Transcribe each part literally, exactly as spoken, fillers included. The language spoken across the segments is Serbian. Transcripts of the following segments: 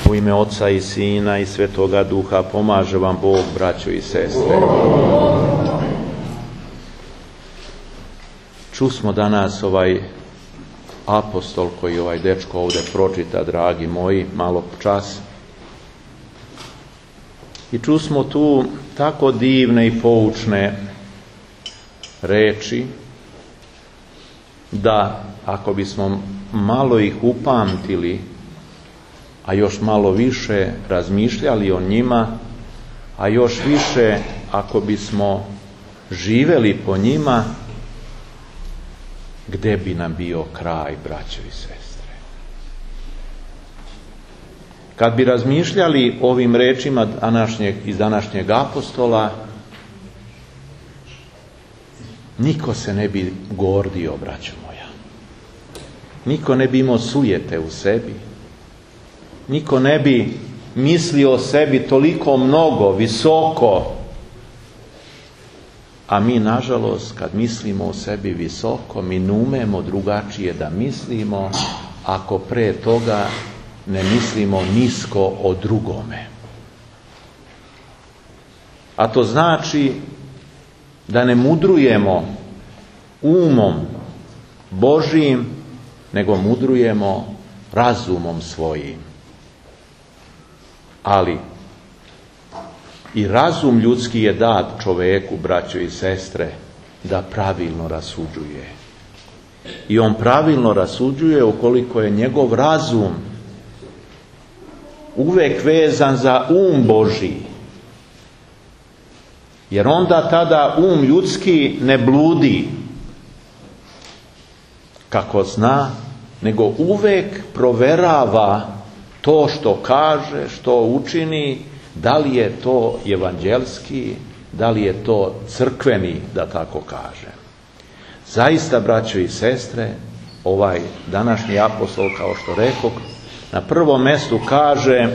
U ime Oca i Sina i Svetoga Duha pomaže vam Bog, braćo i sestre. Čusmo danas ovaj apostol koji ovaj dečko ovdje pročita, dragi moji, malo čas. I čusmo tu tako divne i poučne reči, da ako bismo malo ih upamtili, a još malo više razmišljali o njima, a još više ako bismo živeli po njima, gde bi nam bio kraj, braćo i sestre? Kad bi razmišljali ovim rečima današnjeg, iz današnjeg apostola, niko se ne bi gordio, braćo moja. Niko ne bi imao sujete u sebi. Niko ne bi mislio o sebi toliko mnogo, visoko. A mi, nažalost, kad mislimo o sebi visoko, mi ne umemo drugačije da mislimo, ako pre toga ne mislimo nisko o drugome. A to znači da ne mudrujemo umom Božijim, nego mudrujemo razumom svojim. Ali i razum ljudski je dat čoveku, braćo i sestre, da pravilno rasuđuje. I on pravilno rasuđuje ukoliko je njegov razum uvek vezan za um Božiji. Jer onda tada um ljudski ne bludi kako zna, nego uvek proverava to što kaže, što učini, da li je to evanđelski, da li je to crkveni, da tako kaže. Zaista, braćo i sestre, ovaj današnji apostol, kao što rekao, na prvom mjestu kaže,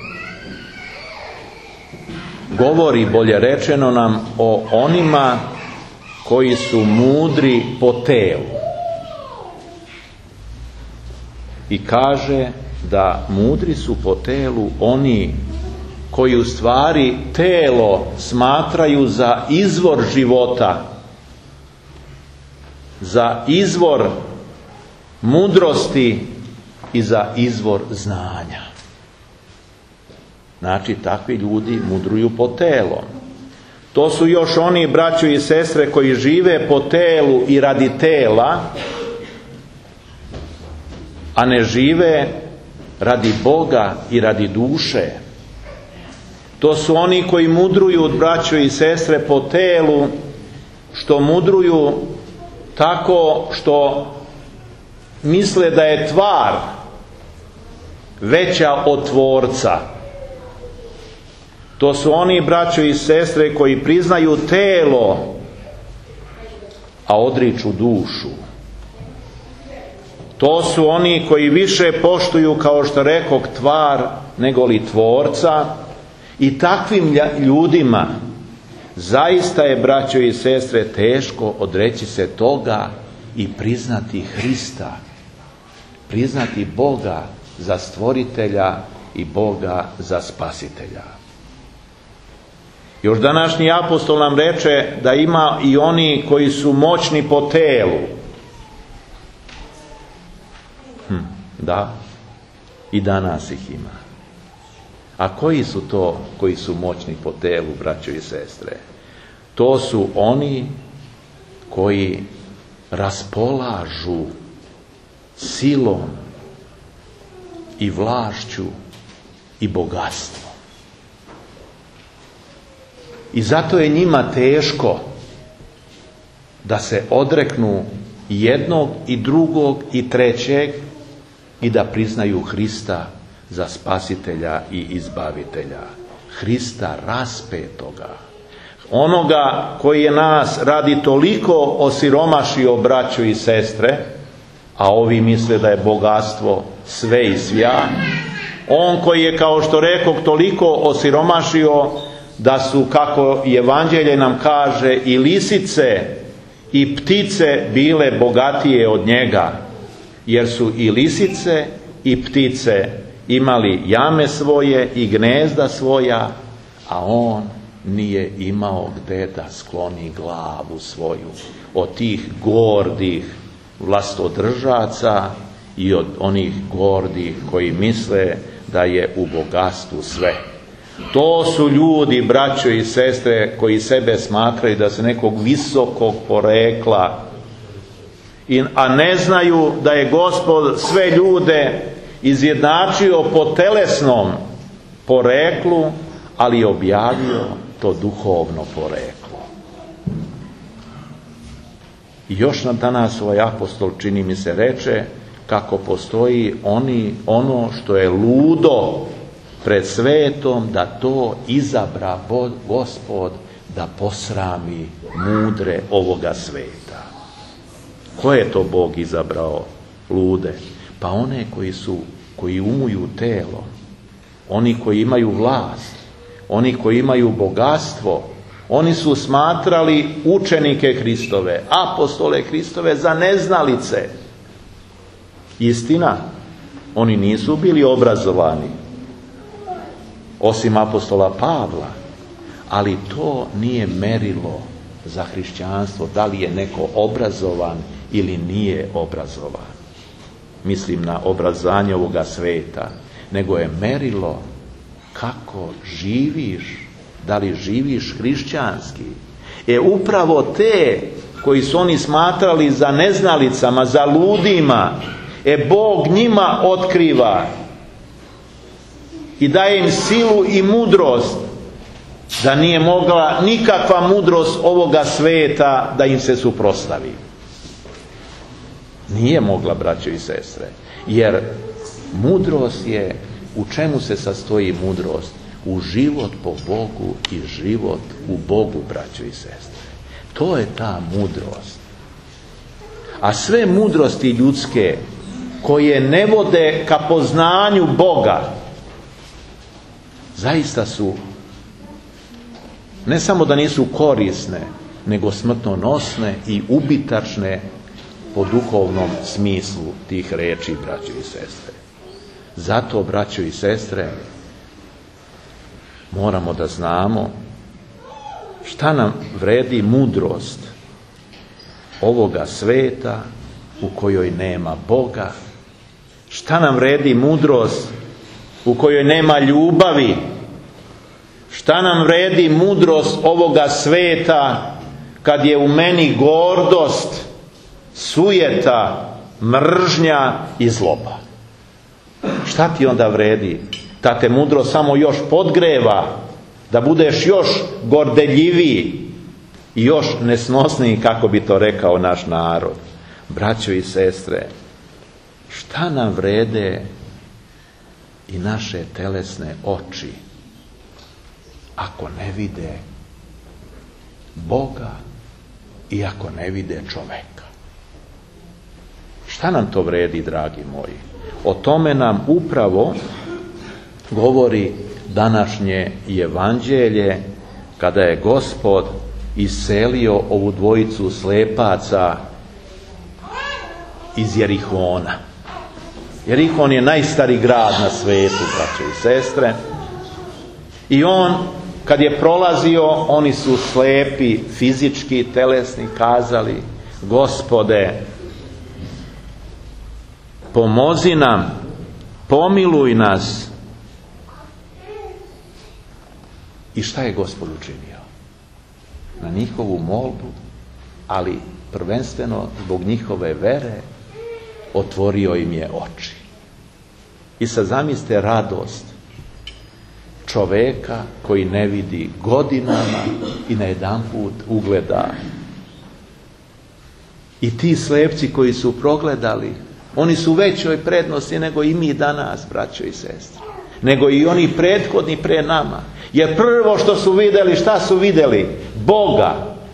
govori, bolje rečeno, nam o onima koji su mudri po telu. I kaže da mudri su po telu oni koji u stvari telo smatraju za izvor života, za izvor mudrosti i za izvor znanja. Znači, takvi ljudi mudruju po telom. To su još oni, braćo i sestre, koji žive po telu i radi tela, a ne žive radi Boga i radi duše. To su oni koji mudruju, braćo i sestre, po telu, što mudruju tako što misle da je tvar veća od tvorca. To su oni, braćo i sestre, koji priznaju telo, a odriču dušu. To su oni koji više poštuju, kao što rekog, tvar nego li tvorca. I takvim ljudima zaista je, braćo i sestre, teško odreći se toga i priznati Hrista, priznati Boga za stvoritelja i Boga za spasitelja. Još današnji apostol nam reče da ima i oni koji su moćni po telu. Hm, da, i danas ih ima. A koji su to koji su moćni po telu, braćo i sestre? To su oni koji raspolažu silom i vlašću i bogatstvom. I zato je njima teško da se odreknu jednog i drugog i trećeg i da priznaju Hrista za spasitelja i izbavitelja. Hrista raspetoga. Onoga koji je nas radi toliko osiromašio, braćo i sestre, a ovi misle da je bogatstvo sve i svja. On koji je, kao što rekao, toliko osiromašio da su, kako evanđelje nam kaže, i lisice i ptice bile bogatije od njega, jer su i lisice i ptice imali jame svoje i gnezda svoja, a on nije imao gde da skloni glavu svoju od tih gordih vlastodržaca i od onih gordih koji misle da je u bogatstvu sve. To su ljudi, braćo i sestre, koji sebe smatraju da su nekog visokog porekla, I, a ne znaju da je Gospod sve ljude izjednačio po telesnom poreklu, ali je objavio to duhovno poreklo. I još nam danas ovaj apostol, čini mi se, reče kako postoji oni, ono što je ludo pred svetom, da to izabra Gospod da posrami mudre ovoga sveta. Ko je to Bog izabrao lude? Pa one koji su, koji umuju telo, oni koji imaju vlast, oni koji imaju bogatstvo. Oni su smatrali učenike Hristove, apostole Hristove za neznalice. Istina, oni nisu bili obrazovani, osim apostola Pavla, ali to nije merilo za hrišćanstvo, da li je neko obrazovan ili nije obrazovan. Mislim na obrazovanje ovoga sveta, nego je merilo kako živiš, da li živiš hrišćanski. E upravo te koji su oni smatrali za neznalicama, za ludima, e Bog njima otkriva i daje im silu i mudrost, da nije mogla nikakva mudrost ovoga sveta da im se suprotstavi. Nije mogla, braćo i sestre, jer mudrost je, u čemu se sastoji mudrost? U život po Bogu i život u Bogu, braćo i sestre. To je ta mudrost. A sve mudrosti ljudske koje ne vode ka poznanju Boga, zaista su, ne samo da nisu korisne, nego smrtonosne i ubitačne po duhovnom smislu tih reči, braćo i sestre. Zato, braćo i sestre, moramo da znamo šta nam vredi mudrost ovoga sveta u kojoj nema Boga, šta nam vredi mudrost u kojoj nema ljubavi, šta nam vredi mudrost ovoga sveta kad je u meni gordost, sujeta, mržnja i zloba. Šta ti onda vredi? Ta te mudrost samo još podgreva, da budeš još gordeljiviji i još nesnosniji, kako bi to rekao naš narod. Braćo i sestre, šta nam vrede i naše telesne oči ako ne vide Boga i ako ne vide čoveka? Šta nam to vredi, dragi moji? O tome nam upravo govori današnje evanđelje, kada je Gospod iselio ovu dvojicu slepaca iz Jerihona. Jerihon je najstari grad na svetu, braćo i sestre. I on, kad je prolazio, oni su slepi, fizički, telesni, kazali: Gospode, pomozi nam, pomiluj nas. I šta je Gospod učinio? Na njihovu molbu, ali prvenstveno zbog njihove vere, otvorio im je oči. I sad zamislite radost čoveka koji ne vidi godinama i najedanput ugleda. I ti slepci koji su progledali, oni su u većoj prednosti nego i mi danas, braćo i sestre. Nego i oni prethodni pre nama. Jer prvo što su vidjeli, šta su vidjeli? Boga.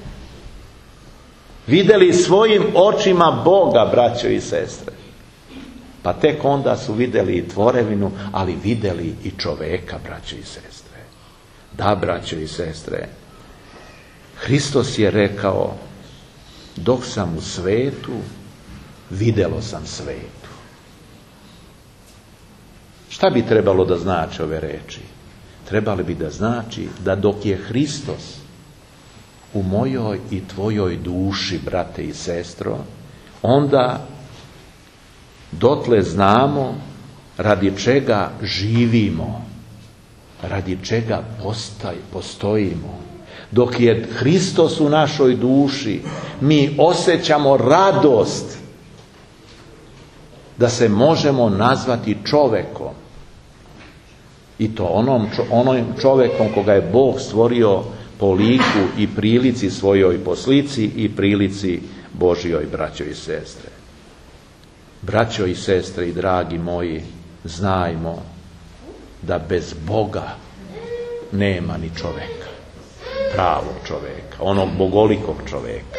Vidjeli svojim očima Boga, braćo i sestre. Pa tek onda su vidjeli i tvorevinu, ali vidjeli i čoveka, braćo i sestre. Da, braćo i sestre, Hristos je rekao: dok sam u svetu, vidjelo sam svetu. Šta bi trebalo da znači ove reči? Trebali bi da znači da dok je Hristos u mojoj i tvojoj duši, brate i sestro, onda dotle znamo radi čega živimo, radi čega postaj, postojimo. Dok je Hristos u našoj duši, mi osjećamo radost da se možemo nazvati čovekom. I to onom, onom čovekom koga je Bog stvorio po liku i prilici svojoj, po slici i prilici Božjoj, braćo i sestre. Braćo i sestre i dragi moji, znajmo da bez Boga nema ni čoveka, pravog čoveka, onog bogolikog čoveka.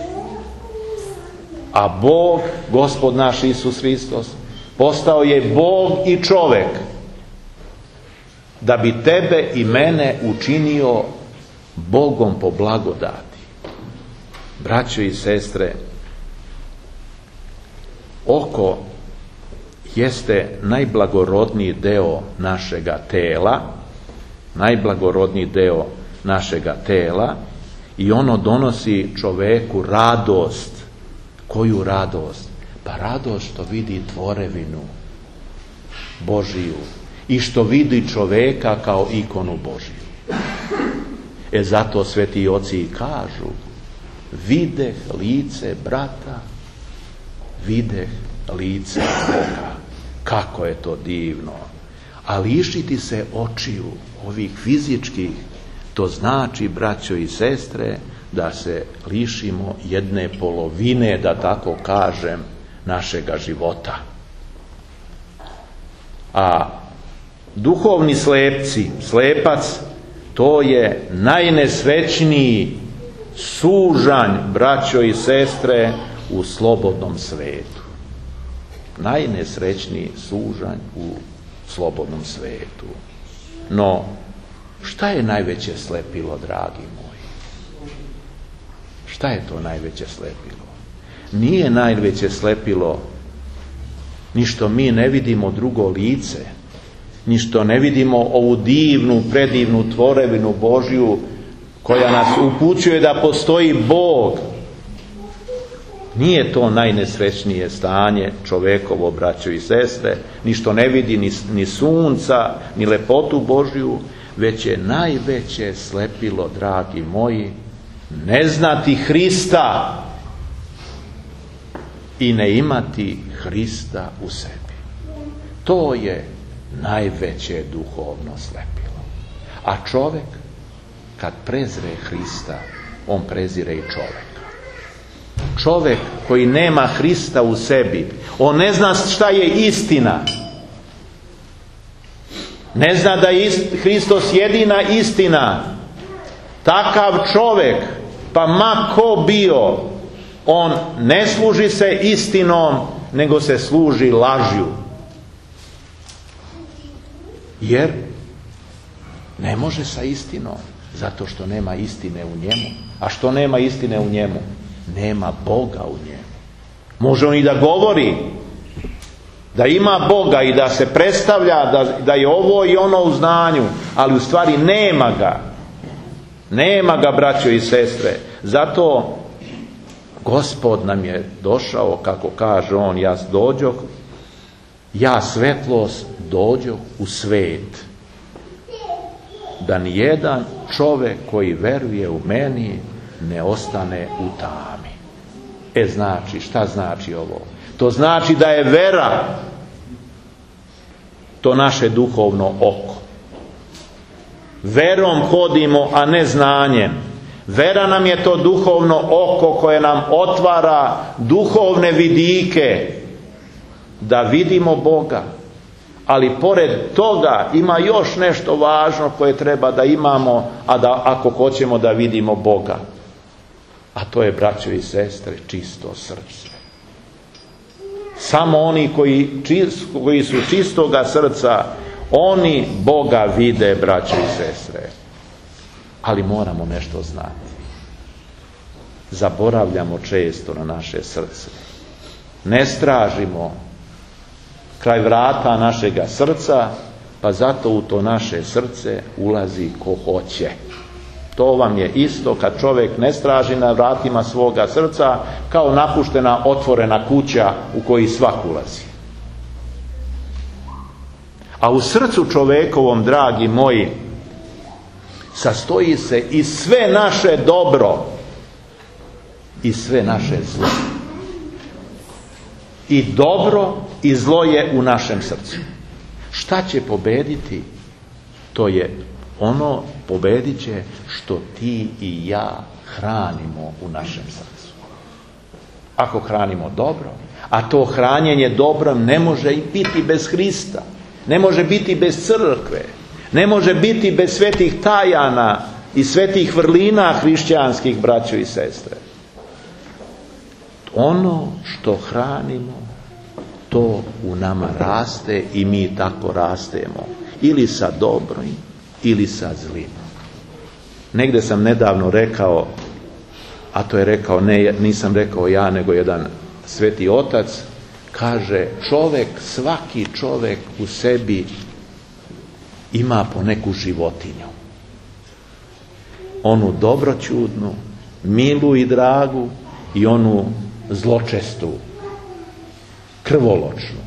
A Bog, Gospod naš Isus Hristos, postao je Bog i čovek, da bi tebe i mene učinio Bogom po blagodati. Braćo i sestre, oko jeste najblagorodniji deo našega tela, najblagorodniji deo našega tela i ono donosi čoveku radost. Koju radost? Pa radost što vidi tvorevinu Božiju i što vidi čoveka kao ikonu Božiju. E zato sveti oci i kažu: videh lice brata, videh lice Boga. Kako je to divno! A lišiti se očiju ovih fizičkih, to znači, braćo i sestre, da se lišimo jedne polovine, da tako kažem, našega života. A duhovni slepci, slepac, to je najnesrećniji sužanj, braćo i sestre, u slobodnom svetu. Najnesrećniji sužanj u slobodnom svetu. No, šta je najveće slepilo, dragi moji? Šta je to najveće slepilo? Nije najveće slepilo ni što mi ne vidimo drugo lice, ni što ne vidimo ovu divnu, predivnu tvorevinu Božju koja nas upućuje da postoji Bog. Nije to najnesrećnije stanje čovekovo, braćo i sestre, ni što ne vidi ni, ni sunca, ni lepotu Božju, već je najveće slepilo, dragi moji, ne znati Hrista i ne imati Hrista u sebi. To je najveće duhovno slepilo. A čovek, kad prezre Hrista, on prezire i čoveka. Čovek koji nema Hrista u sebi, on ne zna šta je istina. Ne zna da je Hristos jedina istina. Takav čovek, pa ma ko bio, on ne služi se istinom, nego se služi lažju. Jer ne može sa istinom, zato što nema istine u njemu. A što nema istine u njemu? Nema Boga u njemu. Može on i da govori da ima Boga i da se predstavlja da, da je ovo i ono u znanju, ali u stvari nema ga. Nema ga, braćo i sestre. Zato Gospod nam je došao, kako kaže on, ja dođoh, ja svetlost dođoh u svet, da nijedan čovek koji veruje u meni ne ostane u tami. E znači, šta znači ovo? To znači da je vera to naše duhovno oko. Verom hodimo, a ne znanjem. Vera nam je to duhovno oko koje nam otvara duhovne vidike da vidimo Boga. Ali pored toga ima još nešto važno koje treba da imamo, a da ako hoćemo da vidimo Boga. A to je, braćo i sestre, čisto srce. Samo oni koji, koji su čistoga srca, oni Boga vide, braćo i sestre. Ali moramo nešto znati. Zaboravljamo često na naše srce. Ne stražimo kraj vrata našega srca, pa zato u to naše srce ulazi ko hoće. To vam je isto kad čovjek ne straži na vratima svoga srca, kao napuštena otvorena kuća u koji svak ulazi. A u srcu čovjekovom, dragi moji, sastoji se i sve naše dobro i sve naše zlo. I dobro i zlo je u našem srcu. Šta će pobediti? To je ono, pobedit će što ti i ja hranimo u našem srcu. Ako hranimo dobro, a to hranjenje dobrom ne može i biti bez Hrista, ne može biti bez crkve, ne može biti bez svetih tajana i svetih vrlina hrišćanskih, braćo i sestre. Ono što hranimo, to u nama raste i mi tako rastemo. Ili sa dobrim, ili sa zlim. Negdje sam nedavno rekao, a to je rekao, ne, nisam rekao ja, nego jedan sveti otac, kaže, čovjek, svaki čovjek u sebi ima po neku životinju. Onu dobroćudnu, milu i dragu i onu zločestu, krvoločnu.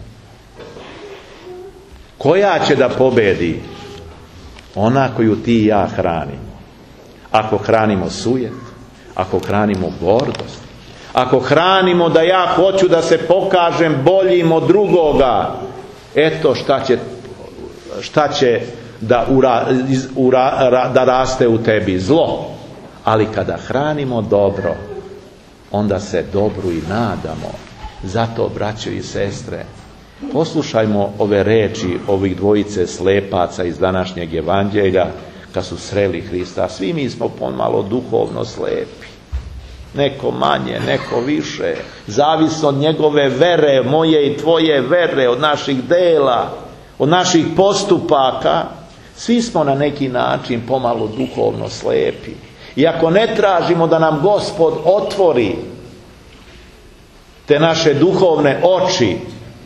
Koja će da pobedi? Ona koju ti i ja hranimo. Ako hranimo sujet, ako hranimo gordost, ako hranimo da ja hoću da se pokažem boljim od drugoga, eto šta će, šta će da, ura, ura, da raste u tebi, zlo. Ali kada hranimo dobro, onda se dobru i nadamo. Zato, braćo i sestre, poslušajmo ove reči ovih dvojice slepaca iz današnjeg evanđelja kad su sreli Hrista. Svi mi smo pomalo duhovno slepi. Neko manje, neko više. Zavisno od njegove vere, moje i tvoje vere, od naših dela, od naših postupaka. Svi smo na neki način pomalo duhovno slepi. I ako ne tražimo da nam Gospod otvori te naše duhovne oči,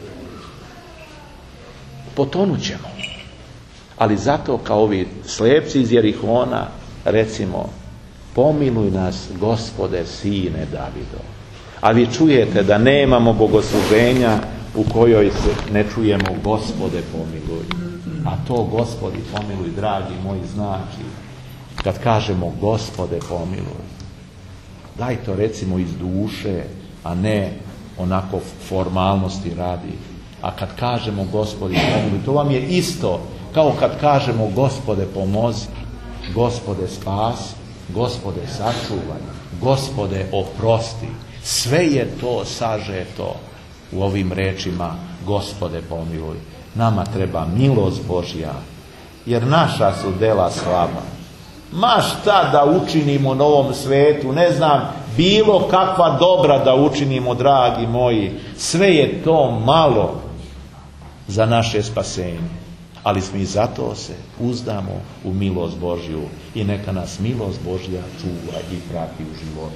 potonut ćemo. Ali zato kao ovi slepci iz Jerihona recimo, pomiluj nas, Gospode, sine Davidov. A vi čujete da nemamo bogosluženja u kojoj se ne čujemo Gospode pomiluj. A to Gospodi pomiluj, dragi moji, znači kad kažemo Gospode pomiluj, daj to recimo iz duše, a ne onako formalnosti radi. A kad kažemo Gospodi pomozi, to vam je isto kao kad kažemo Gospode pomozi, Gospode spasi, Gospode sačuvaj, Gospode oprosti. Sve je to sažeto u ovim rečima Gospode pomiluj. Nama treba milost Božja, jer naša su dela slaba. Ma šta da učinimo na ovom svetu, ne znam, bilo kakva dobra da učinimo, dragi moji, sve je to malo za naše spasenje. Ali mi zato se uzdamo u milost Božju i neka nas milost Božja čuva i prati u životu.